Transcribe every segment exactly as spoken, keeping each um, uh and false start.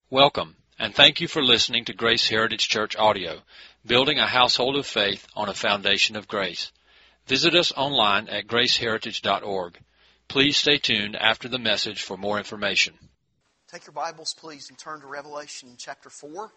Welcome, and thank you for listening to Grace Heritage Church Audio, building a household of faith on a foundation of grace. Visit us online at grace heritage dot org. Please stay tuned after the message for more information. Take your Bibles, please, and turn to Revelation chapter four.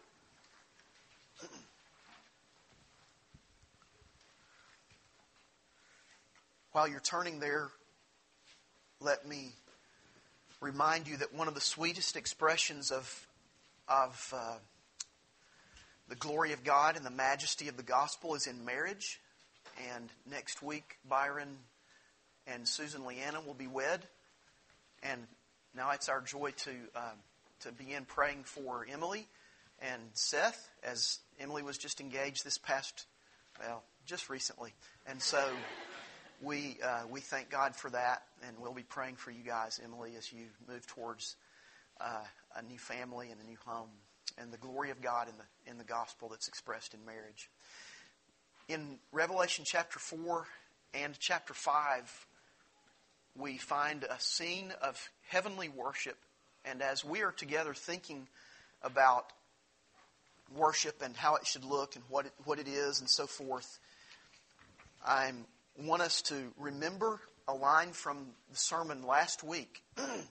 While you're turning there, let me remind you that one of the sweetest expressions of of uh, the glory of God and the majesty of the gospel is in marriage. And next week, Byron and Susan Leanna will be wed. And now it's our joy to uh, to begin praying for Emily and Seth, as Emily was just engaged this past, well, just recently. And so we uh, we thank God for that, and we'll be praying for you guys, Emily, as you move towards Uh, a new family and a new home, and the glory of God in the in the gospel that's expressed in marriage. In Revelation chapter four and chapter five, we find a scene of heavenly worship, and as we are together thinking about worship and how it should look and what it, what it is and so forth, I want us to remember a line from the sermon last week.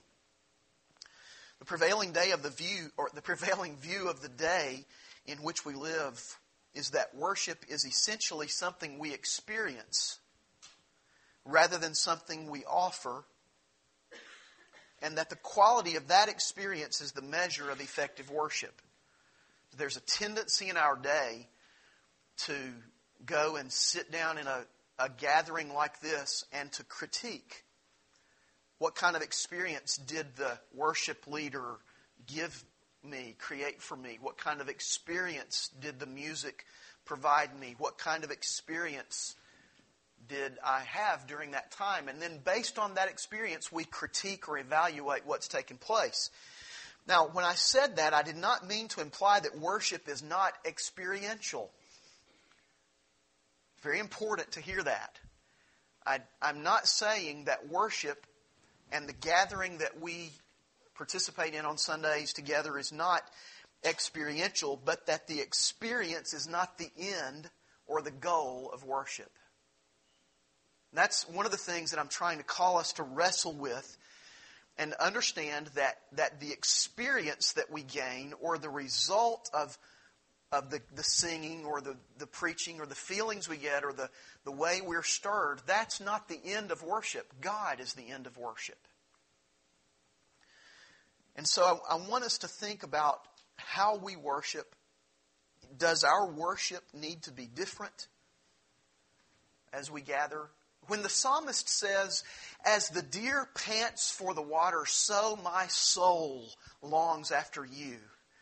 The prevailing day of the view, or the prevailing view of the day in which we live, is that worship is essentially something we experience rather than something we offer, and that the quality of that experience is the measure of effective worship. There's a tendency in our day to go and sit down in a, a gathering like this and to critique. What kind of experience did the worship leader give me, create for me? What kind of experience did the music provide me? What kind of experience did I have during that time? And then based on that experience, we critique or evaluate what's taken place. Now, when I said that, I did not mean to imply that worship is not experiential. Very important to hear that. I, I'm not saying that worship and the gathering that we participate in on Sundays together is not experiential, but that the experience is not the end or the goal of worship. And that's one of the things that I'm trying to call us to wrestle with and understand that, that the experience that we gain or the result of of the, the singing or the, the preaching or the feelings we get or the, the way we're stirred, that's not the end of worship. God is the end of worship. And so I, I want us to think about how we worship. Does our worship need to be different as we gather? When the psalmist says, "As the deer pants for the water, so my soul longs after you,"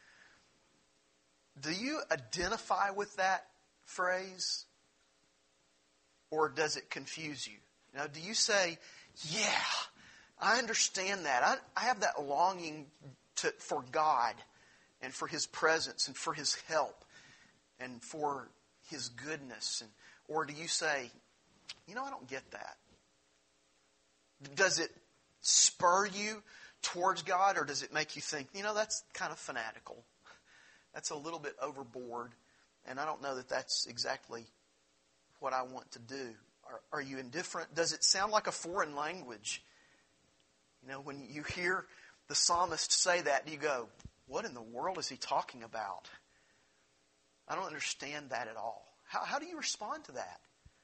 do you identify with that phrase? Or does it confuse you? You know, do you say, yeah, I understand that. I, I have that longing to, for God and for His presence and for His help and for His goodness. And, or do you say, you know, I don't get that. Does it spur you towards God, or does it make you think, you know, that's kind of fanatical? That's a little bit overboard, and I don't know that that's exactly what I want to do. Are, are you indifferent? Does it sound like a foreign language? You know, when you hear the psalmist say that, you go, what in the world is he talking about? I don't understand that at all. How, how do you respond to that?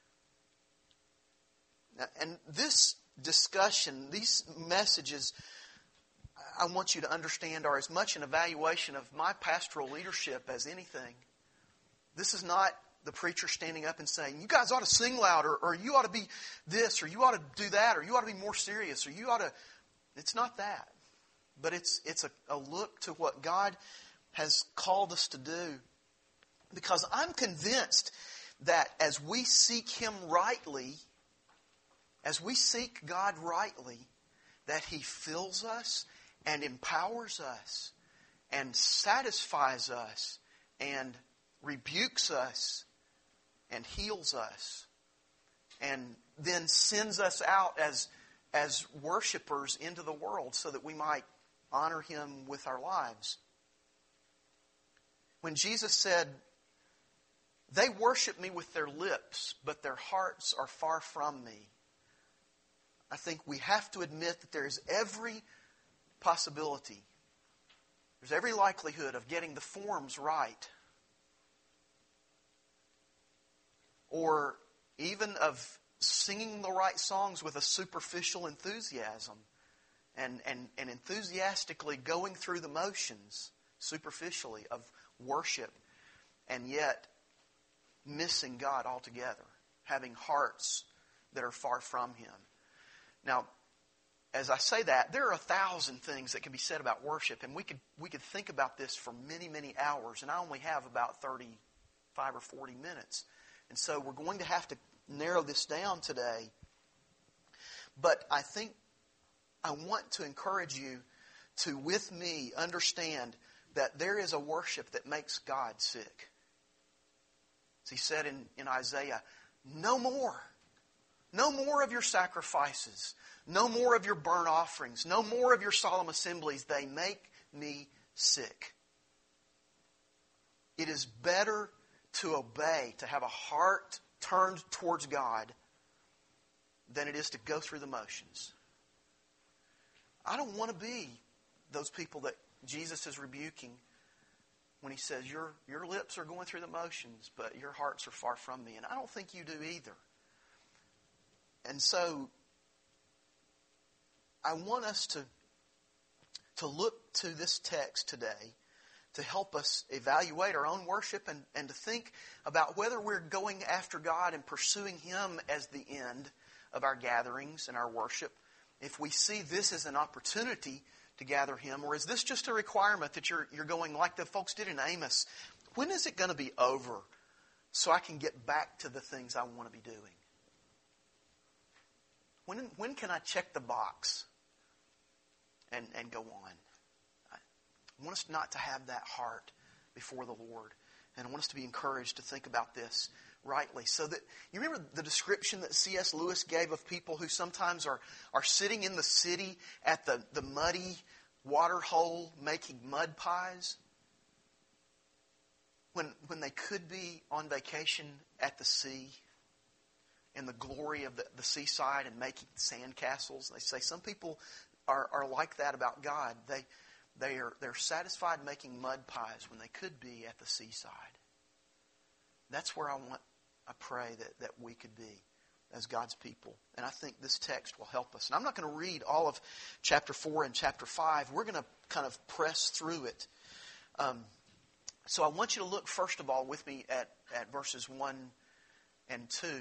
Now, and this discussion, these messages, I want you to understand, are as much an evaluation of my pastoral leadership as anything. This is not the preacher standing up and saying, you guys ought to sing louder, or you ought to be this, or you ought to do that, or you ought to be more serious, or you ought to... It's not that. But it's it's a, a look to what God has called us to do. Because I'm convinced that as we seek Him rightly, as we seek God rightly, that He fills us and empowers us and satisfies us and rebukes us and heals us and then sends us out as, as worshipers into the world so that we might honor Him with our lives. when Jesus said, they worship me with their lips, but their hearts are far from me, I think we have to admit that there is every possibility, there's every likelihood of getting the forms right, or even of singing the right songs with a superficial enthusiasm and, and, and enthusiastically going through the motions superficially of worship, and yet missing God altogether, having hearts that are far from Him. Now, as I say that, there are a thousand things that can be said about worship, and we could we could think about this for many, many hours, and I only have about thirty-five or forty minutes. And so we're going to have to narrow this down today. But I think I want to encourage you to, with me, understand that there is a worship that makes God sick. As He said in, in Isaiah, no more. No more of your sacrifices. No more of your burnt offerings. No more of your solemn assemblies. They make me sick. It is better to obey, to have a heart turned towards God, than it is to go through the motions. I don't want to be those people that Jesus is rebuking when He says, your, your lips are going through the motions, but your hearts are far from me. And I don't think you do either. And so, I want us to, to look to this text today to help us evaluate our own worship and, and to think about whether we're going after God and pursuing Him as the end of our gatherings and our worship. If we see this as an opportunity to gather Him, or is this just a requirement that you're, you're going like the folks did in Amos? When is it going to be over so I can get back to the things I want to be doing? When, when can I check the box and, and go on? I want us not to have that heart before the Lord. And I want us to be encouraged to think about this rightly. So that, you remember the description that C S Lewis gave of people who sometimes are, are sitting in the city at the, the muddy water hole making mud pies? When, when they could be on vacation at the sea in the glory of the, the seaside and making sandcastles. They say some people are, are like that about God. They They are they're satisfied making mud pies when they could be at the seaside. That's where I want, I pray that, that we could be as God's people. And I think this text will help us. And I'm not going to read all of chapter four and chapter five. We're going to kind of press through it. Um, so I want you to look first of all with me at, at verses one and two.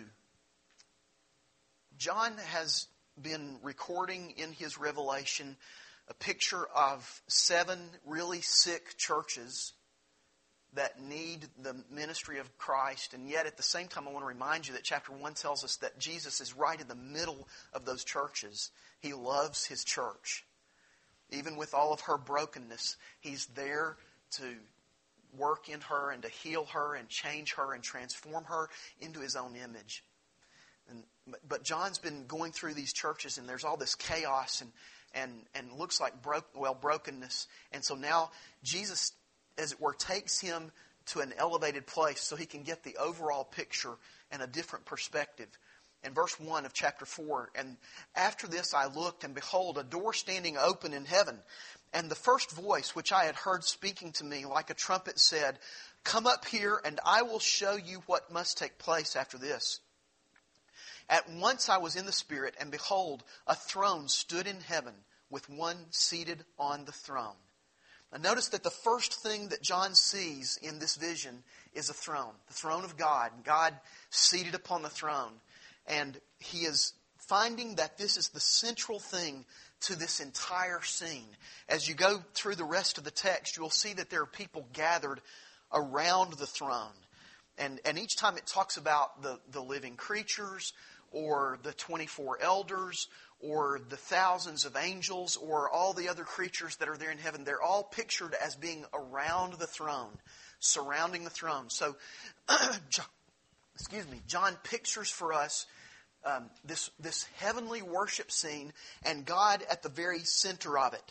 John has been recording in his revelation a picture of seven really sick churches that need the ministry of Christ. And yet at the same time, I want to remind you that chapter one tells us that Jesus is right in the middle of those churches. He loves His church. Even with all of her brokenness, He's there to work in her and to heal her and change her and transform her into His own image. And, but John's been going through these churches, and there's all this chaos and and and looks like broke, well brokenness. And so now Jesus, as it were, takes him to an elevated place so he can get the overall picture and a different perspective. In verse one of chapter four, and after this I looked, and behold, a door standing open in heaven. And the first voice which I had heard speaking to me like a trumpet said, "Come up here, and I will show you what must take place after this." At once I was in the Spirit, and behold, a throne stood in heaven, with one seated on the throne. Now notice that the first thing that John sees in this vision is a throne. The throne of God. God seated upon the throne. And he is finding that this is the central thing to this entire scene. As you go through the rest of the text, you'll see that there are people gathered around the throne. And, and each time it talks about the, the living creatures, or the twenty-four elders, or the thousands of angels, or all the other creatures that are there in heaven, they're all pictured as being around the throne, surrounding the throne. So, John, excuse me, John pictures for us um, this, this heavenly worship scene, and God at the very center of it.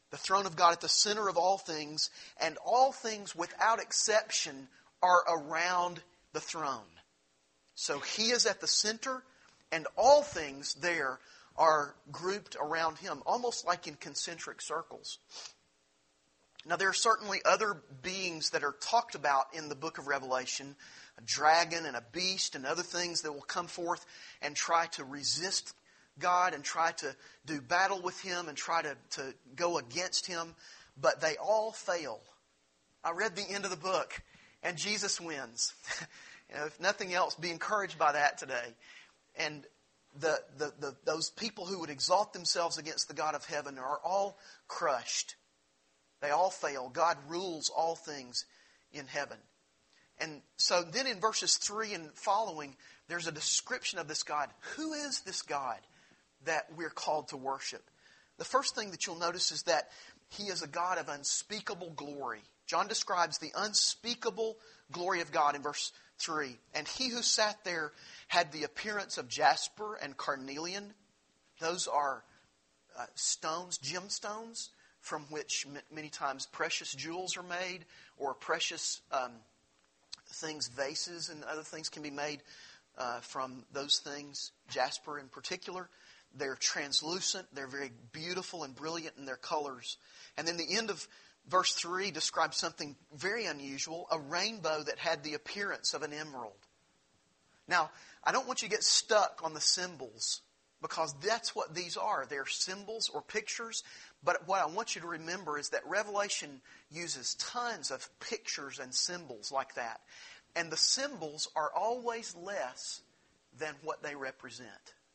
The throne of God at the center of all things, and all things without exception are around the throne. So He is at the center, and all things there are grouped around Him, almost like in concentric circles. Now, there are certainly other beings that are talked about in the book of Revelation, a dragon and a beast and other things that will come forth and try to resist God and try to do battle with Him and try to, to go against Him, but they all fail. I read the end of the book, and Jesus wins. You know, if nothing else, be encouraged by that today. And the, the, the those people who would exalt themselves against the God of heaven are all crushed. They all fail. God rules all things in heaven. And so then in verses three and following, there's a description of this God. Who is this God that we're called to worship? The first thing that you'll notice is that He is a God of unspeakable glory. John describes the unspeakable glory of God in verse three. And He who sat there had the appearance of jasper and carnelian. Those are uh, stones, gemstones, from which m- many times precious jewels are made, or precious um, things, vases and other things can be made uh, from those things. Jasper in particular. They're translucent. They're very beautiful and brilliant in their colors. And then the end of verse three describes something very unusual, a rainbow that had the appearance of an emerald. Now, I don't want you to get stuck on the symbols, because that's what these are. They're symbols or pictures. But what I want you to remember is that Revelation uses tons of pictures and symbols like that. And the symbols are always less than what they represent.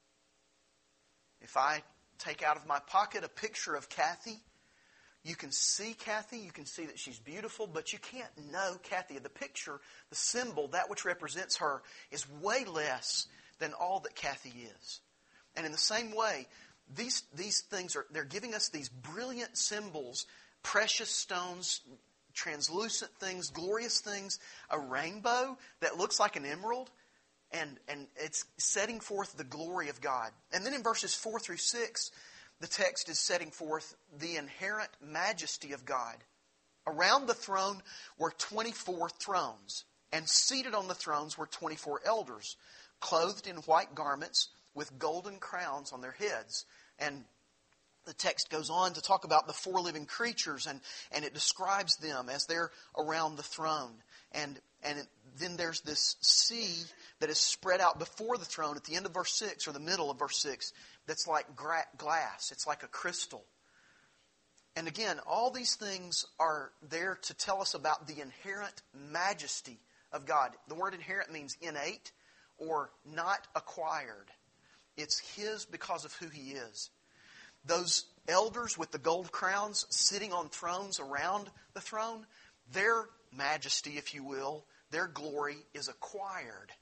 If I take out of my pocket a picture of Kathy, you can see Kathy, you can see that she's beautiful, but you can't know Kathy. The picture, the symbol, that which represents her, is way less than all that Kathy is. And in the same way, these, these things are, they're giving us these brilliant symbols, precious stones, translucent things, glorious things, a rainbow that looks like an emerald. And, and it's setting forth the glory of God. And then in verses four through six, the text is setting forth the inherent majesty of God. Around the throne were twenty-four thrones, and seated on the thrones were twenty-four elders, clothed in white garments with golden crowns on their heads. And the text goes on to talk about the four living creatures, and, and it describes them as they're around the throne. And, and it, then there's this sea that is spread out before the throne at the end of verse six, or the middle of verse six, that's like gra- glass. It's like a crystal. And again, all these things are there to tell us about the inherent majesty of God. The word inherent means innate or not acquired. It's His because of who He is. Those elders with the gold crowns sitting on thrones around the throne, their majesty, if you will, their glory is acquired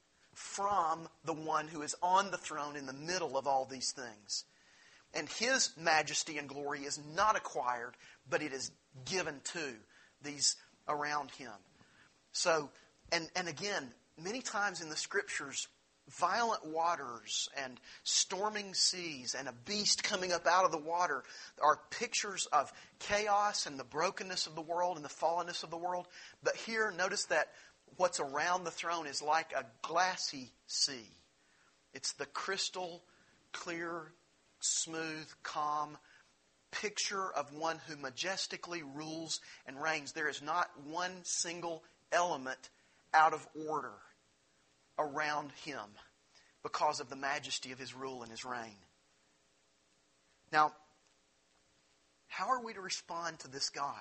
from the one who is on the throne in the middle of all these things. And His majesty and glory is not acquired, but it is given to these around Him. So, and, and again, many times in the Scriptures, violent waters and storming seas and a beast coming up out of the water are pictures of chaos and the brokenness of the world and the fallenness of the world. But here, notice that what's around the throne is like a glassy sea. It's the crystal clear, smooth, calm picture of one who majestically rules and reigns. There is not one single element out of order around Him because of the majesty of His rule and His reign. Now, how are we to respond to this God?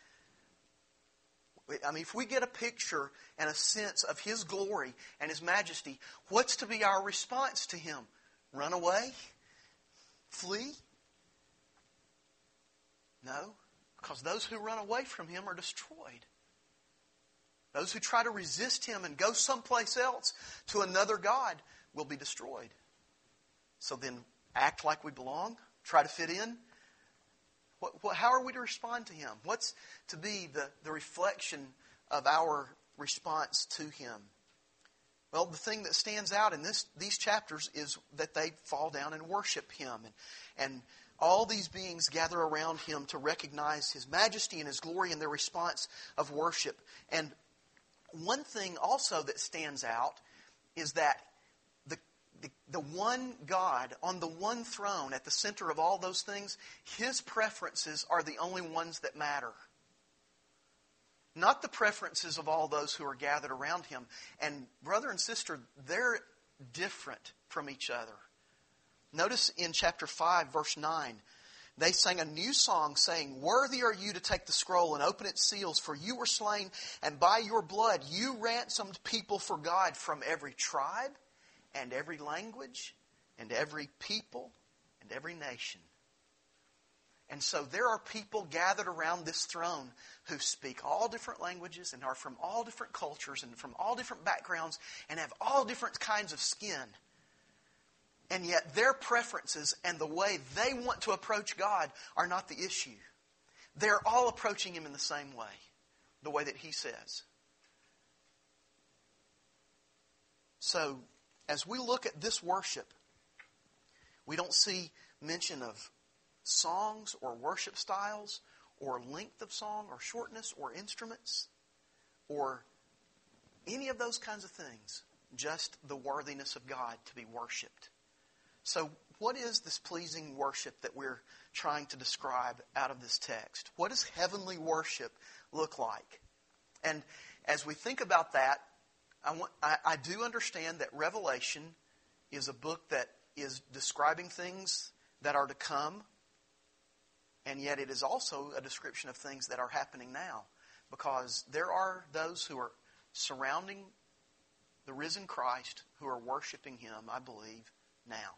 I mean, if we get a picture and a sense of His glory and His majesty, what's to be our response to Him? Run away? Flee? No, because those who run away from Him are destroyed. Those who try to resist Him and go someplace else to another God will be destroyed. So then act like we belong, try to fit in. What, what, how are we to respond to Him? What's to be the, the reflection of our response to Him? Well, the thing that stands out in this these chapters is that they fall down and worship Him. And, and All these beings gather around him to recognize his majesty and his glory in their response of worship. And one thing also that stands out is that the, the, the one God on the one throne at the center of all those things, his preferences are the only ones that matter. Not the preferences of all those who are gathered around him. And brother and sister, they're different from each other. Notice in chapter five, verse nine, they sang a new song saying, "Worthy are you to take the scroll and open its seals, for you were slain, and by your blood you ransomed people for God from every tribe and every language and every people and every nation." And so there are people gathered around this throne who speak all different languages and are from all different cultures and from all different backgrounds and have all different kinds of skin. And yet their preferences and the way they want to approach God are not the issue. They're all approaching him in the same way, the way that he says. So, as we look at this worship, we don't see mention of songs or worship styles or length of song or shortness or instruments or any of those kinds of things. Just the worthiness of God to be worshipped. So what is this pleasing worship that we're trying to describe out of this text? What does heavenly worship look like? And as we think about that, I, want, I, I do understand that Revelation is a book that is describing things that are to come, and yet it is also a description of things that are happening now, because there are those who are surrounding the risen Christ who are worshiping him, I believe, now.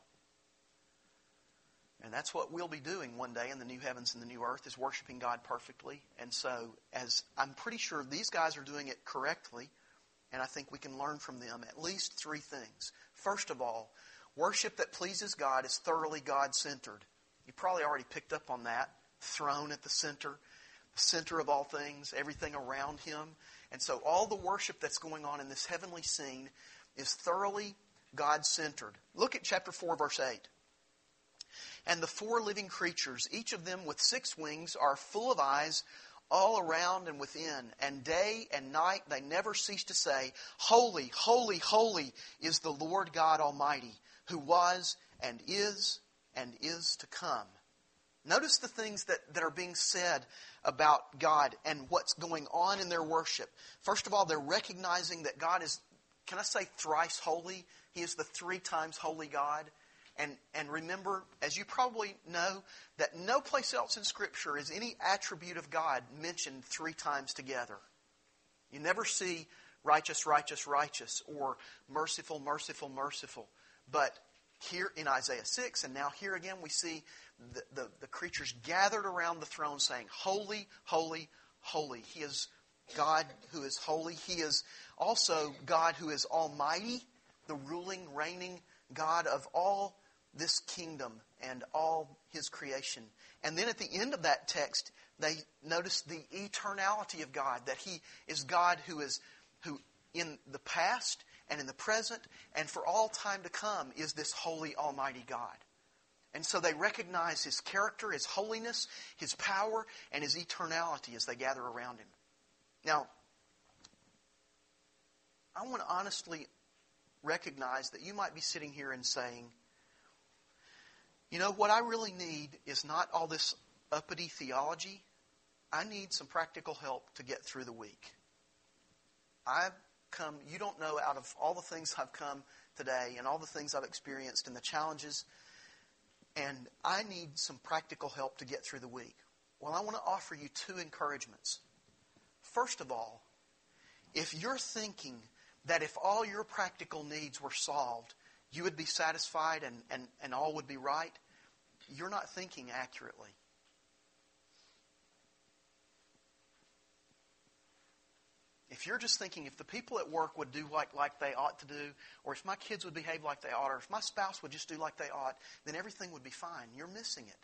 And that's what we'll be doing one day in the new heavens and the new earth, is worshiping God perfectly. And so, as I'm pretty sure these guys are doing it correctly, and I think we can learn from them at least three things. First of all, worship that pleases God is thoroughly God-centered. You probably already picked up on that. Throne at the center, the center of all things, everything around him. And so all the worship that's going on in this heavenly scene is thoroughly God-centered. Look at chapter four, verse eight. "And the four living creatures, each of them with six wings, are full of eyes all around and within. And day and night they never cease to say, 'Holy, holy, holy is the Lord God Almighty, who was and is and is to come.'" Notice the things that, that are being said about God and what's going on in their worship. First of all, they're recognizing that God is, can I say, thrice holy? He is the three times holy God. And, and remember, as you probably know, that no place else in Scripture is any attribute of God mentioned three times together. You never see righteous, righteous, righteous, or merciful, merciful, merciful. But here in Isaiah six, and now here again, we see the, the, the creatures gathered around the throne saying, "Holy, holy, holy." He is God who is holy. He is also God who is almighty, the ruling, reigning God of all this kingdom and all his creation. And then at the end of that text, they notice the eternality of God, that he is God who is who in the past and in the present and for all time to come is this holy, almighty God. And so they recognize his character, his holiness, his power, and his eternality as they gather around him. Now, I want to honestly recognize that you might be sitting here and saying, you know, what I really need is not all this uppity theology. I need some practical help to get through the week. I've come, you don't know, out of all the things I've come today and all the things I've experienced and the challenges, and I need some practical help to get through the week. Well, I want to offer you two encouragements. First of all, if you're thinking that if all your practical needs were solved, you would be satisfied and, and, and all would be right, you're not thinking accurately. If you're just thinking, if the people at work would do like, like they ought to do, or if my kids would behave like they ought, or if my spouse would just do like they ought, then everything would be fine. You're missing it.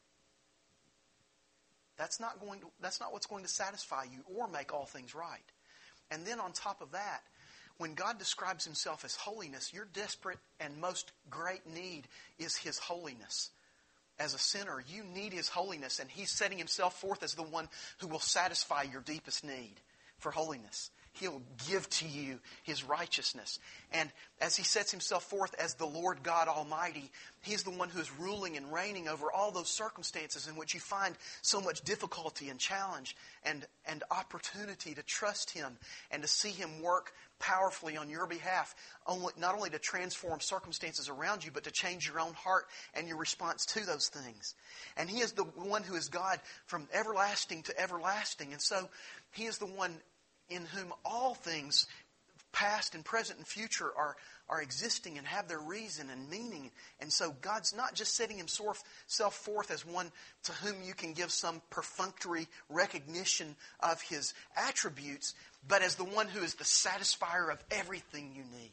That's not going to, that's not what's going to satisfy you or make all things right. And then on top of that, when God describes himself as holiness, your desperate and most great need is his holiness. as a sinner, you need His holiness, and He's setting Himself forth as the one who will satisfy your deepest need for holiness. He'll give to you His righteousness. And as He sets Himself forth as the Lord God Almighty, He's the one who is ruling and reigning over all those circumstances in which you find so much difficulty and challenge and, and opportunity to trust Him and to see Him work powerfully on your behalf, only, not only to transform circumstances around you, but to change your own heart and your response to those things. And He is the one who is God from everlasting to everlasting. And so He is the one in whom all things, past and present and future, are, are existing and have their reason and meaning. And so God's not just setting Himself forth as one to whom you can give some perfunctory recognition of His attributes, but as the one who is the satisfier of everything you need.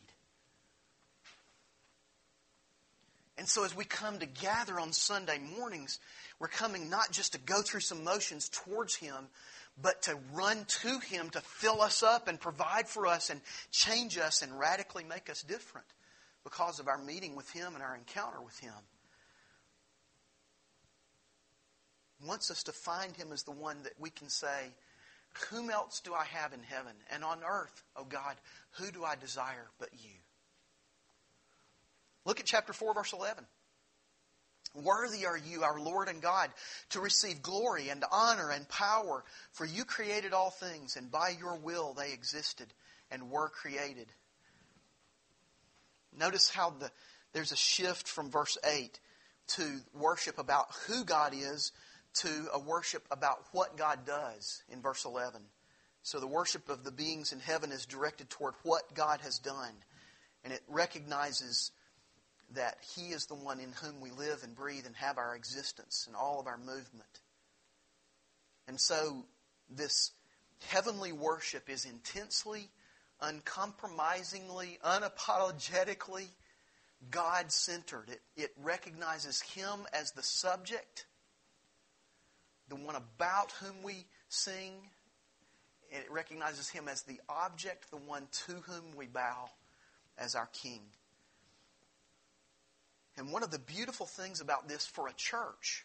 And so as we come to gather on Sunday mornings, we're coming not just to go through some motions towards Him, but to run to Him to fill us up and provide for us and change us and radically make us different because of our meeting with Him and our encounter with Him. He wants us to find Him as the one that we can say, whom else do I have in heaven? And on earth, oh God, who do I desire but You? Look at chapter four, verse eleven. Worthy are You, our Lord and God, to receive glory and honor and power, for You created all things, and by Your will they existed and were created. Notice how the, there's a shift from verse eight to worship about who God is to a worship about what God does in verse eleven. So the worship of the beings in heaven is directed toward what God has done, and it recognizes that He is the one in whom we live and breathe and have our existence and all of our movement. And so this heavenly worship is intensely, uncompromisingly, unapologetically God-centered. It, it recognizes Him as the subject, the one about whom we sing. And it recognizes Him as the object, the one to whom we bow as our King. And one of the beautiful things about this for a church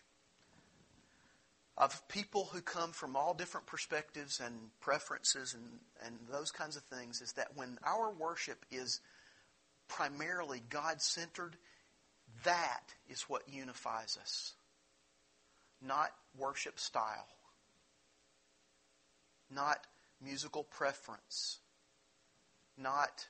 of people who come from all different perspectives and preferences and, and those kinds of things is that when our worship is primarily God-centered, that is what unifies us. Not worship style. Not musical preference. Not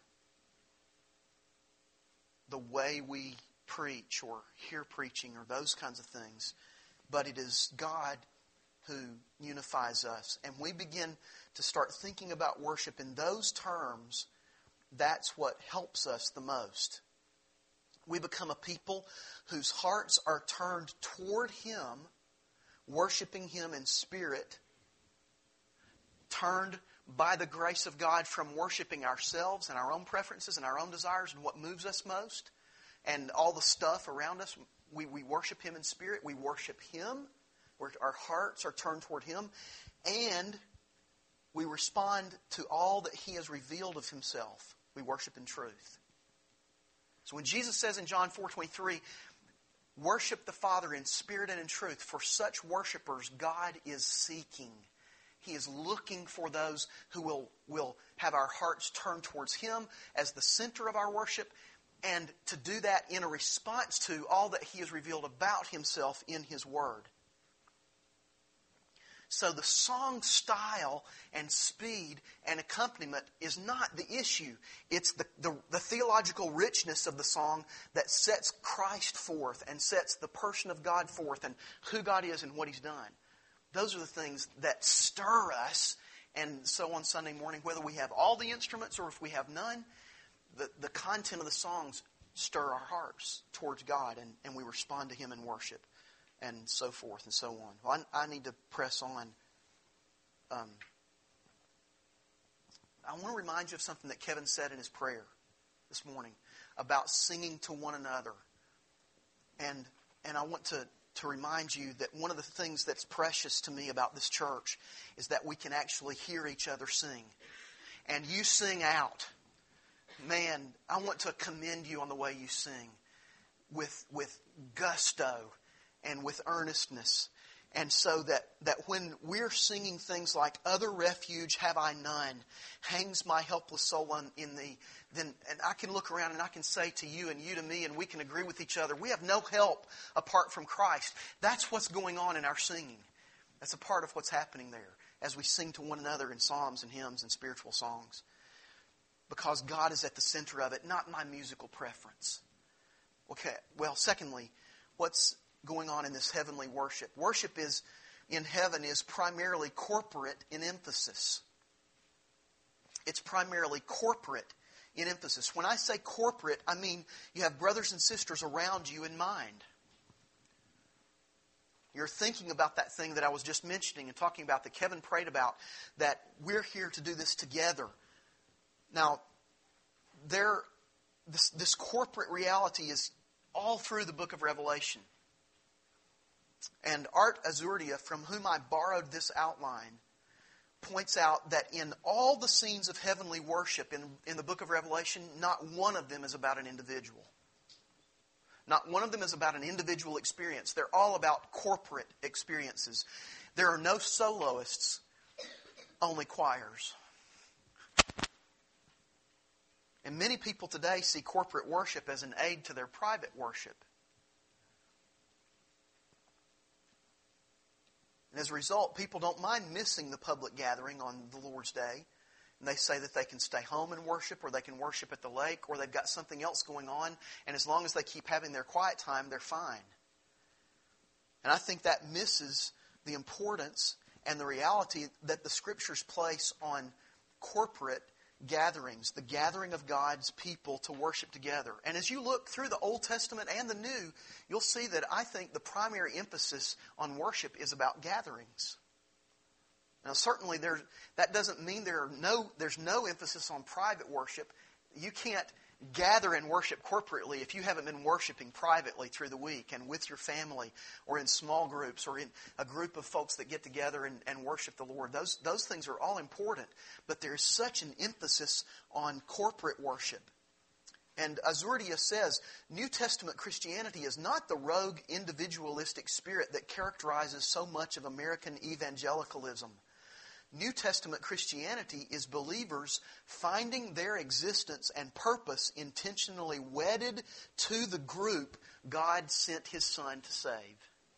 the way we preach or hear preaching or those kinds of things. But it is God who unifies us. And we begin to start thinking about worship in those terms. That's what helps us the most. We become a people whose hearts are turned toward Him, worshiping Him in spirit, turned by the grace of God from worshiping ourselves and our own preferences and our own desires and what moves us most, and all the stuff around us. We, we worship Him in spirit. We worship Him. Where our hearts are turned toward Him. And we respond to all that He has revealed of Himself. We worship in truth. So when Jesus says in John four twenty-three, worship the Father in spirit and in truth, for such worshipers God is seeking. He is looking for those who will, will have our hearts turned towards Him as the center of our worship, and to do that in a response to all that He has revealed about Himself in His Word. So the song style and speed and accompaniment is not the issue. It's the, the, the theological richness of the song that sets Christ forth and sets the person of God forth and who God is and what He's done. Those are the things that stir us. And so on Sunday morning, whether we have all the instruments or if we have none, The, the content of the songs stir our hearts towards God, and, and we respond to Him in worship, and so forth and so on. Well, I, I need to press on. Um, I want to remind you of something that Kevin said in his prayer this morning about singing to one another. And and I want to, to remind you that one of the things that's precious to me about this church is that we can actually hear each other sing. And you sing out. Man, I want to commend you on the way you sing with with gusto and with earnestness. And so that, that when we're singing things like, other refuge have I none, hangs my helpless soul on, in thee, then and I can look around and I can say to you and you to me, and we can agree with each other, we have no help apart from Christ. That's what's going on in our singing. That's a part of what's happening there as we sing to one another in psalms and hymns and spiritual songs. Because God is at the center of it, not my musical preference. Okay, well, secondly, what's going on in this heavenly worship? Worship is in heaven is primarily corporate in emphasis. It's primarily corporate in emphasis. When I say corporate, I mean you have brothers and sisters around you in mind. You're thinking about that thing that I was just mentioning and talking about that Kevin prayed about, that we're here to do this together. Now, there, this, this corporate reality is all through the book of Revelation. And Art Azurdia, from whom I borrowed this outline, points out that in all the scenes of heavenly worship in, in the book of Revelation, not one of them is about an individual. Not one of them is about an individual experience. They're all about corporate experiences. There are no soloists, only choirs. And many people today see corporate worship as an aid to their private worship. And as a result, people don't mind missing the public gathering on the Lord's Day. And they say that they can stay home and worship, or they can worship at the lake, or they've got something else going on. And as long as they keep having their quiet time, they're fine. And I think that misses the importance and the reality that the Scriptures place on corporate gatherings, the gathering of God's people to worship together. And as you look through the Old Testament and the New, you'll see that I think the primary emphasis on worship is about gatherings. Now, certainly there, that doesn't mean there are no, there's no emphasis on private worship. You can't gather and worship corporately if you haven't been worshiping privately through the week and with your family or in small groups or in a group of folks that get together and, and worship the Lord. Those, those things are all important, but there's such an emphasis on corporate worship. And Azurdia says, New Testament Christianity is not the rogue individualistic spirit that characterizes so much of American evangelicalism. New Testament Christianity is believers finding their existence and purpose intentionally wedded to the group God sent His Son to save.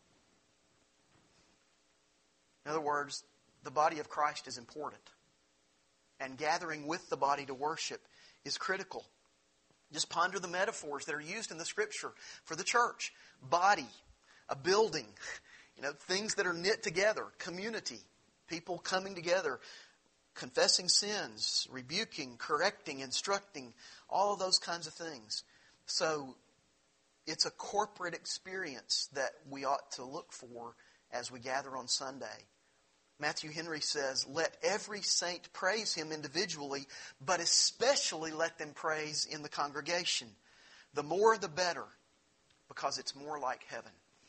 In other words, the body of Christ is important. And gathering with the body to worship is critical. Just ponder the metaphors that are used in the Scripture for the church. Body, a building, you know, things that are knit together, community. People coming together, confessing sins, rebuking, correcting, instructing, all of those kinds of things. So it's a corporate experience that we ought to look for as we gather on Sunday. Matthew Henry says, let every saint praise him individually, but especially let them praise in the congregation. The more the better, because it's more like heaven.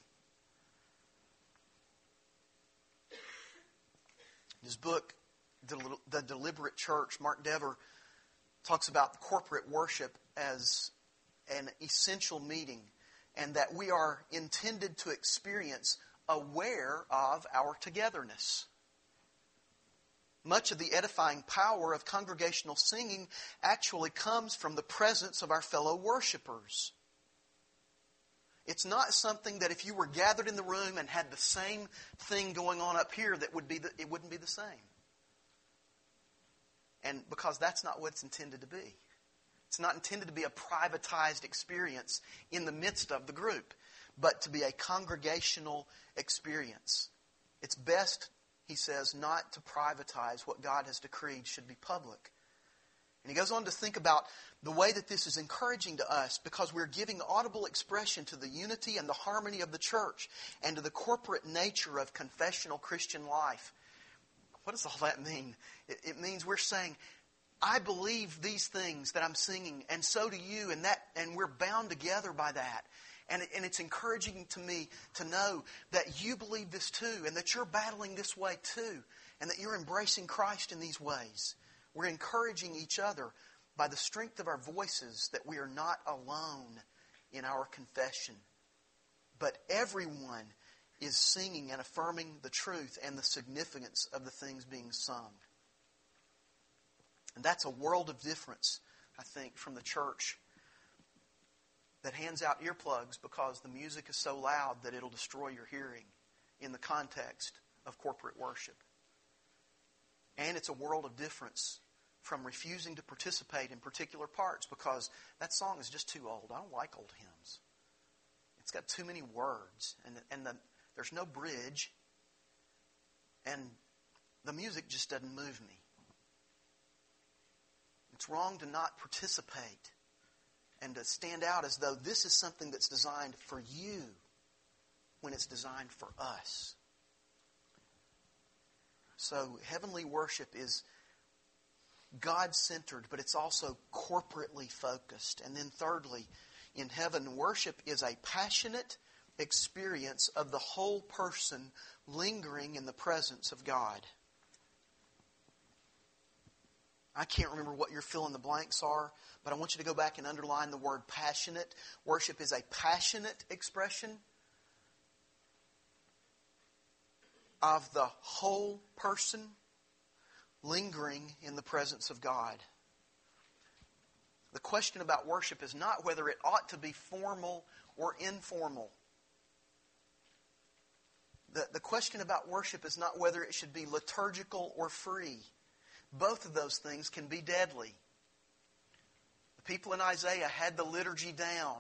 His book, The Deliberate Church, Mark Dever talks about corporate worship as an essential meeting, and that we are intended to experience aware of our togetherness. Much of the edifying power of congregational singing actually comes from the presence of our fellow worshipers. It's not something that if you were gathered in the room and had the same thing going on up here, that would be the, it wouldn't be the same. And because that's not what it's intended to be. It's not intended to be a privatized experience in the midst of the group, but to be a congregational experience. It's best, he says, not to privatize what God has decreed should be public. And he goes on to think about the way that this is encouraging to us because we're giving audible expression to the unity and the harmony of the church and to the corporate nature of confessional Christian life. What does all that mean? It, it means we're saying, I believe these things that I'm singing, and so do you, and that, and we're bound together by that. And, it, and it's encouraging to me to know that you believe this too, and that you're battling this way too, and that you're embracing Christ in these ways. We're encouraging each other by the strength of our voices that we are not alone in our confession. but everyone is singing and affirming the truth and the significance of the things being sung. And that's a world of difference, I think, from the church that hands out earplugs because the music is so loud that it'll destroy your hearing in the context of corporate worship. And it's a world of difference from refusing to participate in particular parts because that song is just too old. I don't like old hymns. It's got too many words, and and the, there's no bridge, and the music just doesn't move me. It's wrong to not participate and to stand out as though this is something that's designed for you when it's designed for us. So heavenly worship is God-centered, but it's also corporately focused. And then thirdly, in heaven, worship is a passionate experience of the whole person lingering in the presence of God. I can't remember what your fill in the blanks are, but I want you to go back and underline the word passionate. Worship is a passionate expression of the whole person lingering in the presence of God. The question about worship is not whether it ought to be formal or informal. The, the question about worship is not whether it should be liturgical or free. Both of those things can be deadly. The people in Isaiah had the liturgy down.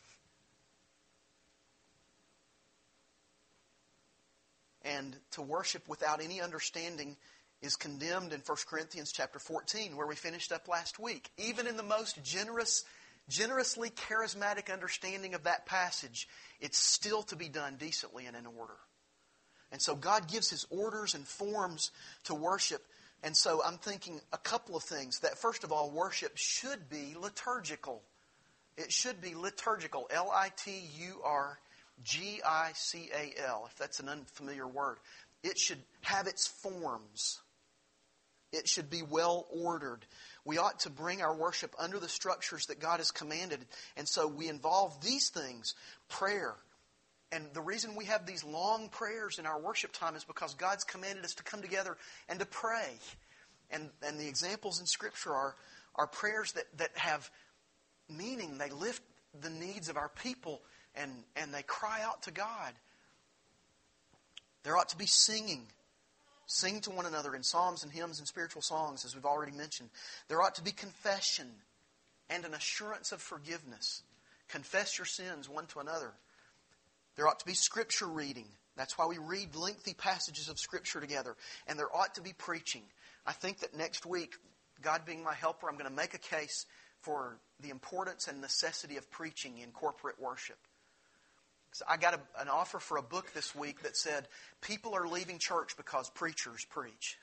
And to worship without any understanding is condemned in First Corinthians chapter fourteen, where we finished up last week. Even in the most generous, generously charismatic understanding of that passage, it's still to be done decently and in order. And so God gives His orders and forms to worship. And so I'm thinking a couple of things. That first of all, worship should be liturgical. It should be liturgical. L I T U R G I C A L, if that's an unfamiliar word. It should have its forms. It should be well ordered. We ought to bring our worship under the structures that God has commanded. And so we involve these things. Prayer. And the reason we have these long prayers in our worship time is because God's commanded us to come together and to pray. And, and the examples in Scripture are, are prayers that, that have meaning. They lift the needs of our people and, and they cry out to God. There ought to be singing. Sing to one another in psalms and hymns and spiritual songs, as we've already mentioned. There ought to be confession and an assurance of forgiveness. Confess your sins one to another. There ought to be Scripture reading. That's why we read lengthy passages of Scripture together. And there ought to be preaching. I think that next week, God being my helper, I'm going to make a case for the importance and necessity of preaching in corporate worship. So I got a, an offer for a book this week that said, people are leaving church because preachers preach.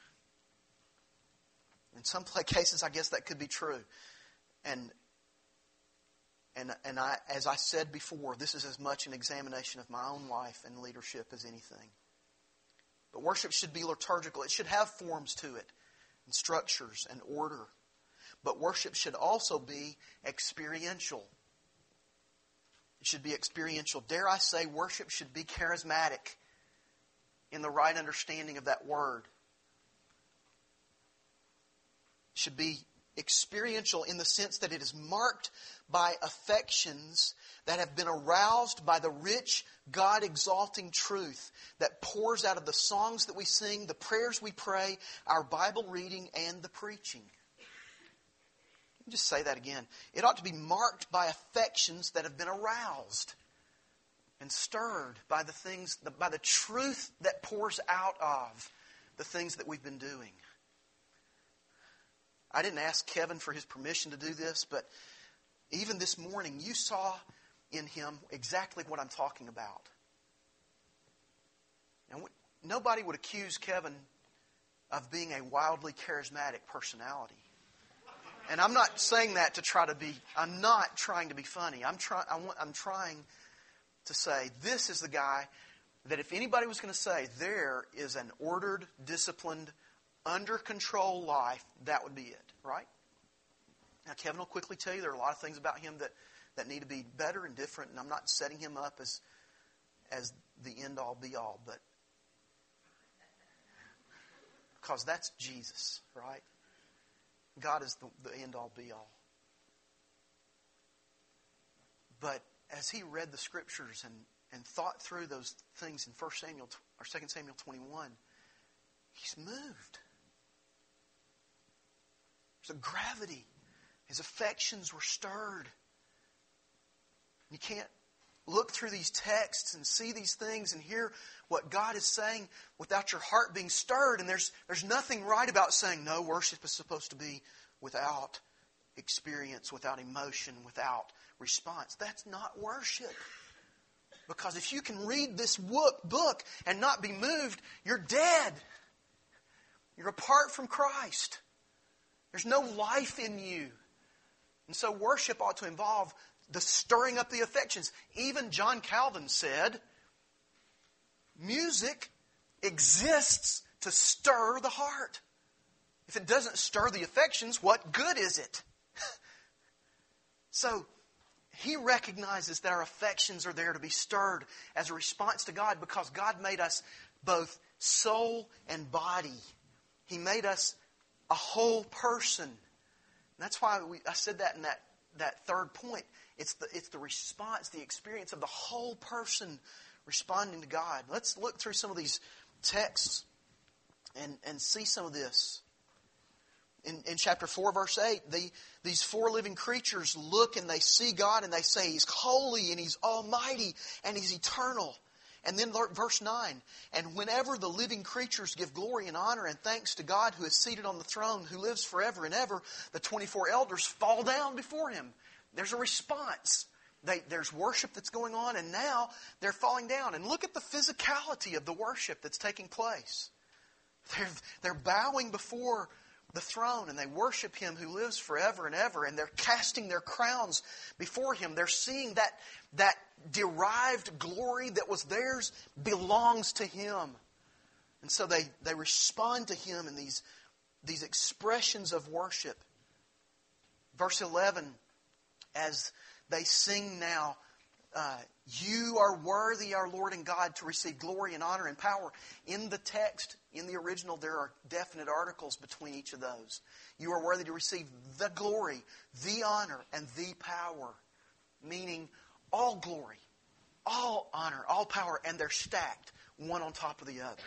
In some cases, I guess that could be true. And And and I, as I said before, this is as much an examination of my own life and leadership as anything. But worship should be liturgical. It should have forms to it, and structures and order. But worship should also be experiential. It should be experiential. Dare I say, worship should be charismatic in the right understanding of that word. It should be experiential in the sense that it is marked by affections that have been aroused by the rich, God-exalting truth that pours out of the songs that we sing, the prayers we pray, our Bible reading, and the preaching. Let me just say that again. It ought to be marked by affections that have been aroused and stirred by the things, by the truth that pours out of the things that we've been doing. I didn't ask Kevin for his permission to do this, but even this morning you saw in him exactly what I'm talking about. And nobody would accuse Kevin of being a wildly charismatic personality. And I'm not saying that to try to be, I'm not trying to be funny. I'm trying, I'm trying to say this is the guy that if anybody was going to say there is an ordered, disciplined, under control life, that would be it, right? Now, Kevin will quickly tell you there are a lot of things about him that, that need to be better and different, and I'm not setting him up as as the end-all, be-all, but because that's Jesus, right? God is the, the end-all, be-all. But as he read the Scriptures and, and thought through those things in First Samuel or Second Samuel twenty-one, he's moved. There's a gravity. His affections were stirred. You can't look through these texts and see these things and hear what God is saying without your heart being stirred. And there's there's nothing right about saying, no, worship is supposed to be without experience, without emotion, without response. That's not worship. Because if you can read this book and not be moved, you're dead. You're apart from Christ. There's no life in you. And so worship ought to involve the stirring up the affections. Even John Calvin said, music exists to stir the heart. If it doesn't stir the affections, what good is it? So, he recognizes that our affections are there to be stirred as a response to God because God made us both soul and body. He made us a whole person. And that's why we, I said that in that, that third point. It's the, it's the response, the experience of the whole person responding to God. Let's look through some of these texts and, and see some of this. In, in chapter four, verse eight, the, these four living creatures look and they see God and they say He's holy and He's almighty and He's eternal. And then verse nine, and whenever the living creatures give glory and honor and thanks to God who is seated on the throne, who lives forever and ever, the twenty-four elders fall down before Him. There's a response. They, there's worship that's going on and now they're falling down. And look at the physicality of the worship that's taking place. They're, they're bowing before the throne and they worship Him who lives forever and ever, and they're casting their crowns before Him. They're seeing that that derived glory that was theirs belongs to Him. And so they, they respond to Him in these, these expressions of worship. Verse eleven, as they sing now, uh, you are worthy, our Lord and God, to receive glory and honor and power. In the text, in the original, there are definite articles between each of those. You are worthy to receive the glory, the honor, and the power. Meaning all glory, all honor, all power, and they're stacked one on top of the other.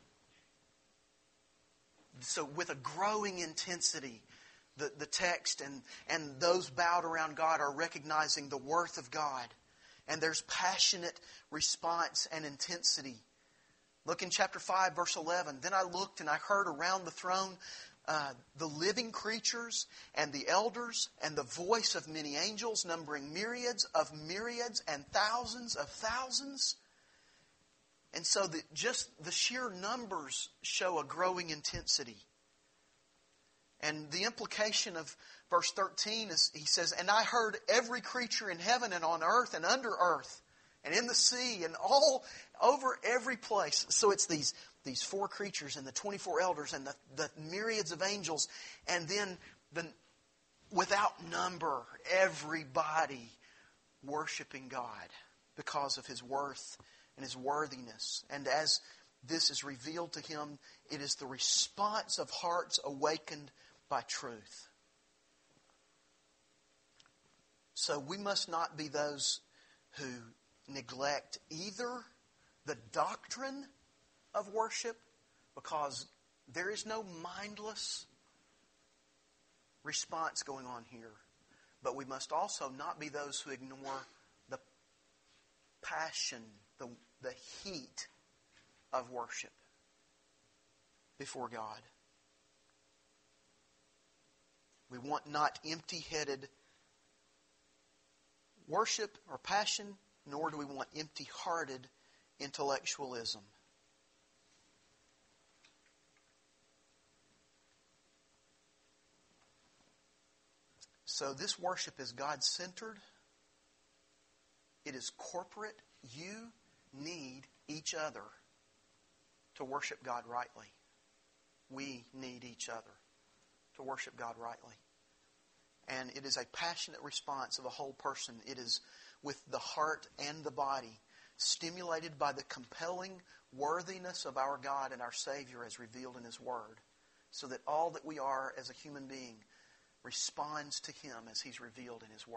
So with a growing intensity, the, the text and, and those bowed around God are recognizing the worth of God. And there's passionate response and intensity. Look in chapter five, verse eleven. Then I looked and I heard around the throne uh, the living creatures and the elders and the voice of many angels, numbering myriads of myriads and thousands of thousands. And so the, just the sheer numbers show a growing intensity. And the implication of verse thirteen is, he says, and I heard every creature in heaven and on earth and under earth and in the sea and all over every place. So it's these, these four creatures and the twenty-four elders and the, the myriads of angels. And then the without number, everybody worshiping God because of His worth and His worthiness. And as this is revealed to Him, it is the response of hearts awakened by truth. So we must not be those who neglect either the doctrine of worship, because there is no mindless response going on here. But we must also not be those who ignore the passion, the, the heat of worship before God. We want not empty-headed worship or passion, nor do we want empty-hearted intellectualism. So this worship is God-centered. It is corporate. You need each other to worship God rightly. We need each other to worship God rightly. And it is a passionate response of a whole person. It is with the heart and the body stimulated by the compelling worthiness of our God and our Savior as revealed in His Word, so that all that we are as a human being responds to Him as He's revealed in His Word.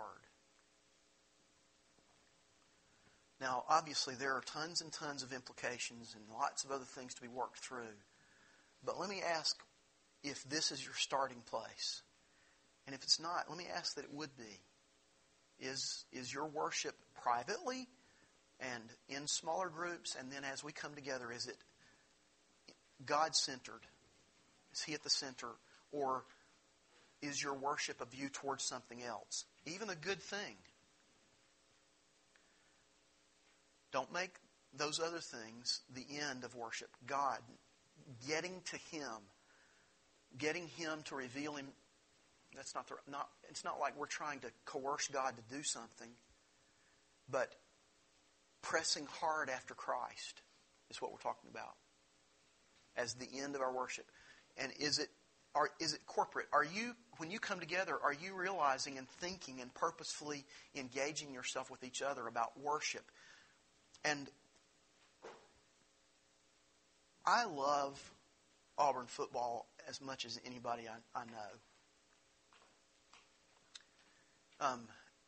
Now, obviously, there are tons and tons of implications and lots of other things to be worked through. But let me ask if this is your starting place. And if it's not, let me ask that it would be. Is, is your worship privately and in smaller groups, and then as we come together, is it God-centered? Is He at the center? Or is your worship a view towards something else? Even a good thing. Don't make those other things the end of worship. God, getting to Him, getting Him to reveal Him. That's not the not. It's not like we're trying to coerce God to do something, but pressing hard after Christ is what we're talking about as the end of our worship. And is it are is it corporate? Are you, when you come together, are you realizing and thinking and purposefully engaging yourself with each other about worship? And I love Auburn football as much as anybody I, I know. Um,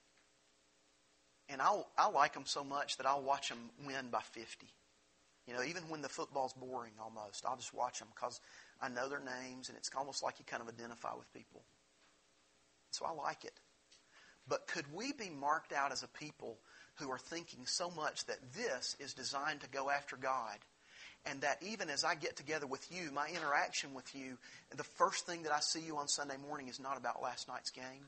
and I'll, I like them so much that I'll watch them win by fifty. You know, even when the football's boring almost, I'll just watch them because I know their names and it's almost like you kind of identify with people. So I like it. But could we be marked out as a people who are thinking so much that this is designed to go after God, and that even as I get together with you, my interaction with you, the first thing that I see you on Sunday morning is not about last night's game?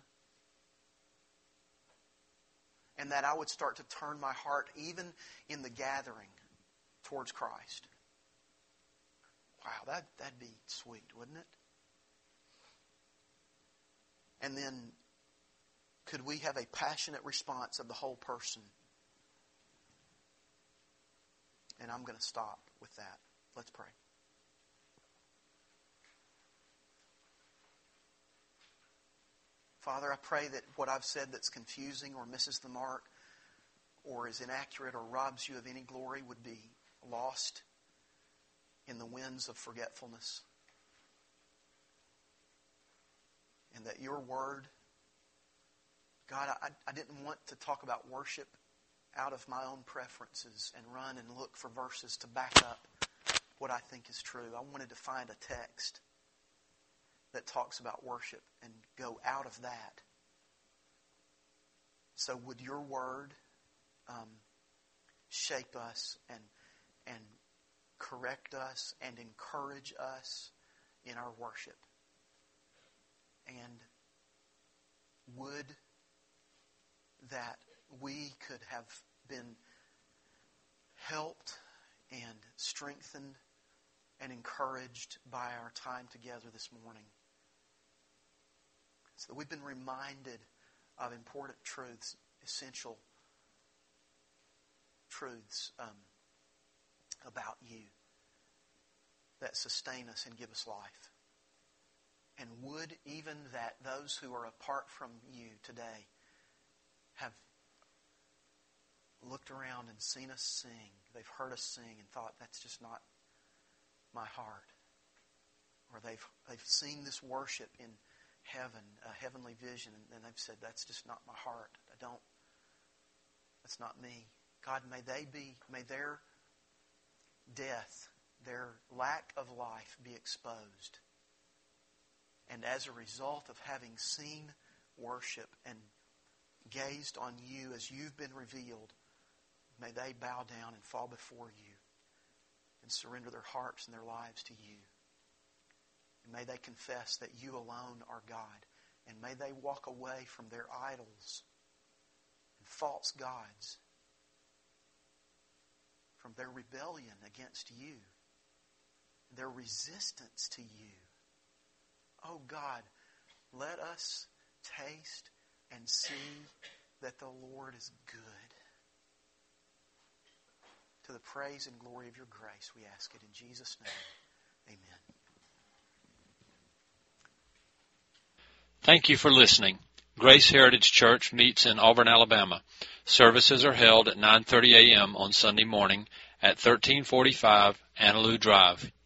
And that I would start to turn my heart, even in the gathering, towards Christ. Wow, that, that'd be sweet, wouldn't it? And then, could we have a passionate response of the whole person? And I'm going to stop with that. Let's pray. Father, I pray that what I've said that's confusing or misses the mark or is inaccurate or robs you of any glory would be lost in the winds of forgetfulness. And that your word, God, I, I didn't want to talk about worship out of my own preferences and run and look for verses to back up what I think is true. I wanted to find a text that talks about worship and go out of that. So would your word um, shape us and and correct us and encourage us in our worship? And would that we could have been helped and strengthened and encouraged by our time together this morning, so that we've been reminded of important truths, essential truths um, about you that sustain us and give us life. And would even that those who are apart from you today have looked around and seen us sing, they've heard us sing and thought, that's just not my heart. Or they've they've seen this worship in heaven, a heavenly vision, and they've said, that's just not my heart. I don't, that's not me. God, may they be, may their death, their lack of life be exposed. And as a result of having seen worship and gazed on you as you've been revealed, may they bow down and fall before you and surrender their hearts and their lives to you. And may they confess that you alone are God. And may they walk away from their idols and false gods, from their rebellion against you, their resistance to you. Oh God, let us taste and see that the Lord is good. To the praise and glory of your grace, we ask it in Jesus' name. Amen. Thank you for listening. Grace Heritage Church meets in Auburn, Alabama. Services are held at nine thirty a.m. on Sunday morning at thirteen forty-five Annaloo Drive,